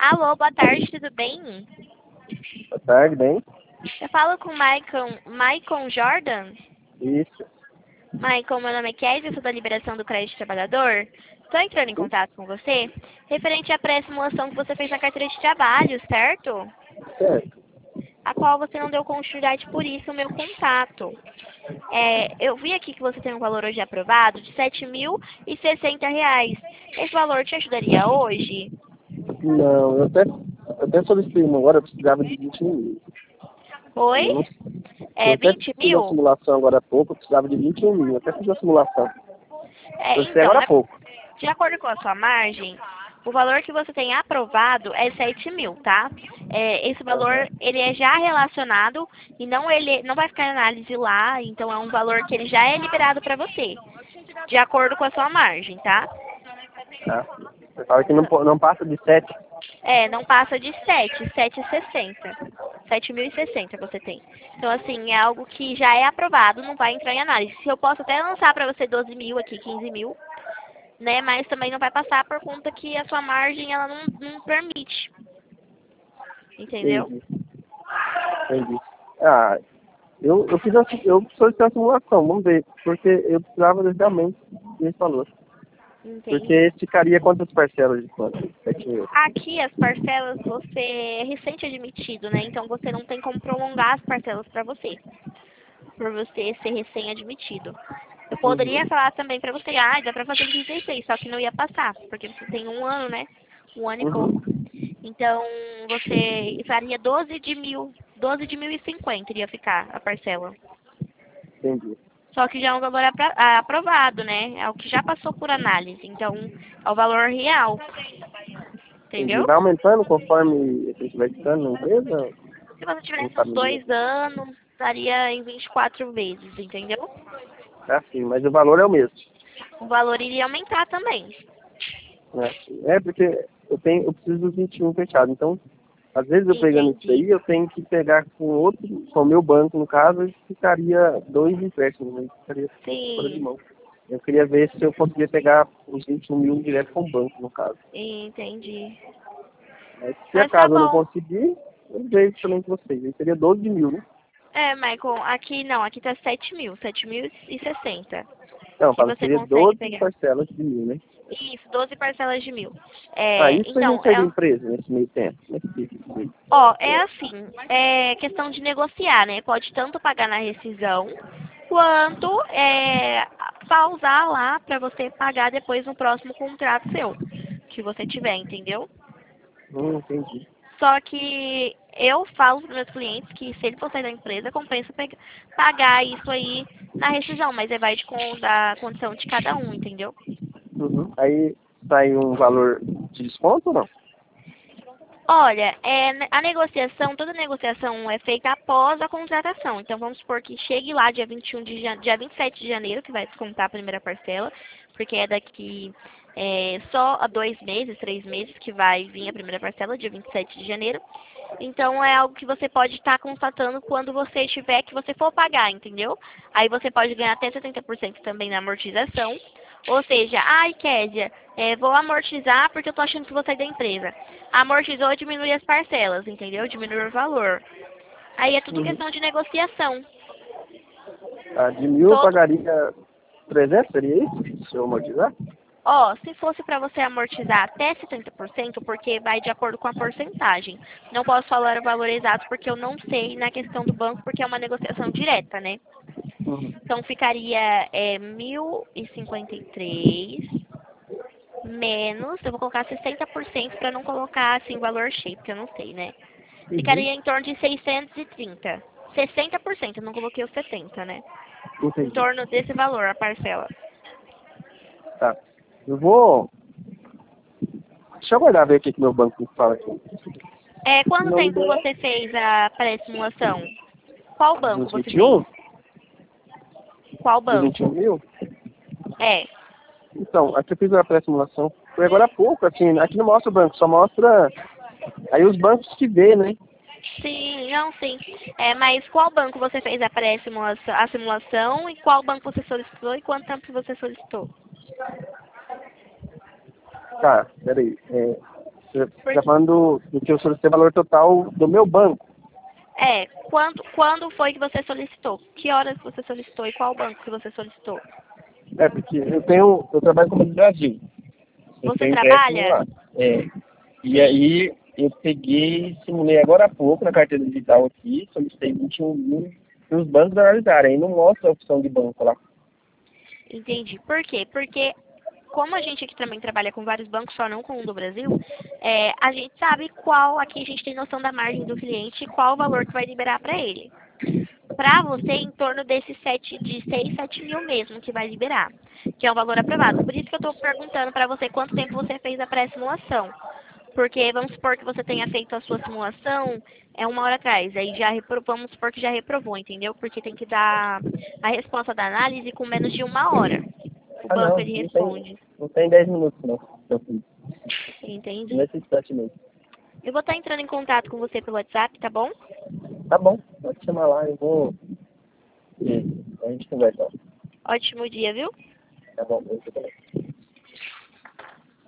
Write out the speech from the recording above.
Alô, boa tarde, tudo bem? Boa tarde, bem? Eu falo com o Maicon Jordan. Isso. Maicon, meu nome é Kézia, eu sou da Liberação do Crédito Trabalhador. Estou entrando em Sim, contato com você referente à pré-simulação que você fez na carteira de trabalho, certo? certo. A qual você não deu continuidade, por isso o meu contato. Eu vi aqui que você tem um valor hoje aprovado de R$ 7.060. Esse valor te ajudaria hoje? Não, eu até solicitei uma agora, eu precisava de 21 mil. Oi? Eu, não, eu É até 20 fiz uma mil? simulação agora há pouco, eu precisava de 21 mil. Eu até fiz uma simulação. Solicitei Então, agora há pouco. de acordo com a sua margem, o valor que você tem aprovado é 7.000, tá? Esse valor, Aham. ele é já relacionado e ele não vai ficar em análise lá, então é um valor que ele já é liberado para você, de acordo com a sua margem, tá? Tá. Você fala que não passa de 7. Não passa de 7.60. 7.060 você tem. Então, assim, é algo que já é aprovado, não vai entrar em análise. Se eu posso até lançar para você 12 mil aqui, 15 mil, né? Mas também não vai passar por conta que a sua margem, ela não permite. Entendeu? Entendi. Entendi. Ah, eu fiz eu solicitei a simulação, vamos ver. Porque eu precisava realmente desse valor. Porque Entendi. esse ficaria quantas parcelas de quanto? 7 mil. Aqui as parcelas você é recente admitido, né? Então você não tem como prolongar as parcelas para você, por você ser recém-admitido. Eu poderia Uhum. falar também pra você, dá pra fazer em 16, só que não ia passar, porque você tem um ano, né? Um ano e pouco. Uhum. Então, você faria 12 de 1.050 iria ficar a parcela. Entendi. Só que já é um valor aprovado, né? É o que já passou por análise. Então, é o valor real, Entendi. entendeu? Vai aumentando conforme a gente vai ficando na empresa? Se você Não tivesse uns sabe dizer. 2 anos, estaria em 24 vezes, entendeu? É assim, mas o valor é o mesmo. O valor iria aumentar também. Né? É porque eu preciso dos 21 fechado. Então, às vezes eu pegando isso Entendi. daí, eu tenho que pegar com o meu banco, no caso, e ficaria 2 empréstimos, né? Ficaria fora de Sim, mão. Eu queria ver se eu conseguia pegar os 21 mil direto com o banco, no caso. entendi. Mas se Mas tá acaso eu não bom. conseguir, eu vejo também com vocês. Aí seria 12 mil, né? Michael, aqui não, aqui tá 7.060. Não, eu Se falo, você seria consegue 12 pegar. parcelas de mil, né? Isso, 12 parcelas de 1.000. Ah, e se a Então, gente sair da empresa nesse meio tempo? Como é que fica isso aí? é assim, é questão de negociar, né? Pode tanto pagar na rescisão, quanto pausar lá pra você pagar depois no próximo contrato seu, que você tiver, entendeu? Entendi. Só que eu falo para meus clientes que se ele for sair da empresa, compensa pagar isso aí na rescisão, mas vai da condição de cada um, entendeu? Uhum. Aí sai um valor de desconto ou não? Olha, a negociação, toda negociação é feita após a contratação. Então vamos supor que chegue lá dia 27 de janeiro, que vai descontar a primeira parcela, porque é daqui só a 2 meses, 3 meses que vai vir a primeira parcela, dia 27 de janeiro. Então é algo que você pode estar constatando quando você tiver que você for pagar, entendeu? Aí você pode ganhar até 70% também na amortização. Ou seja, Kézia, vou amortizar porque eu tô achando que vou sair da empresa. Amortizou, diminui as parcelas, entendeu? Diminui o valor. Aí é tudo Uhum. questão de negociação. Ah, de mil eu Todo, pagaria 300, seria isso? Se eu amortizar? se fosse para você amortizar até 70%, porque vai de acordo com a porcentagem. Não posso falar o valor exato porque eu não sei na questão do banco, porque é uma negociação direta, né? Uhum. Então ficaria 1.053 menos, eu vou colocar 60% para não colocar assim valor cheio, porque eu não sei, né? Uhum. Ficaria em torno de 630. 60%, eu não coloquei o 70, né? Em Entendi. torno desse valor, a parcela. Tá. Eu vou. Deixa eu aguardar ver o que que meu banco fala aqui. Quanto Não me tempo der você fez a pré-simulação? Qual banco dos você fez? 21? Qual Dos 21 banco? mil? É. Então, aqui eu fiz a pré-simulação. Foi agora há pouco, assim, aqui não mostra o banco, só mostra aí os bancos que vê, né? Sim, não, sim. Mas qual banco você fez a pré-simulação, a simulação e qual banco você solicitou e quanto tempo você solicitou? Tá, peraí. Você está falando do que eu solicitei valor total do meu banco. Quando foi que você solicitou? Que horas você solicitou e qual banco que você solicitou? Porque eu trabalho com o Banco do Brasil. Eu Você tenho empréstimo trabalha? lá. E aí eu simulei agora há pouco na carteira digital aqui, solicitei 21 mil para os bancos analisarem. Aí não mostra a opção de banco lá. Entendi. Por quê? Porque como a gente aqui também trabalha com vários bancos, só não com o do Brasil, a gente sabe aqui a gente tem noção da margem do cliente e qual o valor que vai liberar para ele. Para você, em torno de 6, 7 mil mesmo que vai liberar, que é o valor aprovado. Por isso que eu estou perguntando para você quanto tempo você fez a pré-simulação. Porque vamos supor que você tenha feito a sua simulação 1 hora atrás, aí vamos supor que já reprovou, entendeu? Porque tem que dar a resposta da análise com menos de 1 hora. O banco ele responde. Não tem 10 minutos não. Entende? Nesse instante mesmo. Eu vou estar entrando em contato com você pelo WhatsApp, tá bom? Tá bom, pode chamar lá, eu vou. E a gente conversa. Ótimo dia, viu? Tá bom, eu também.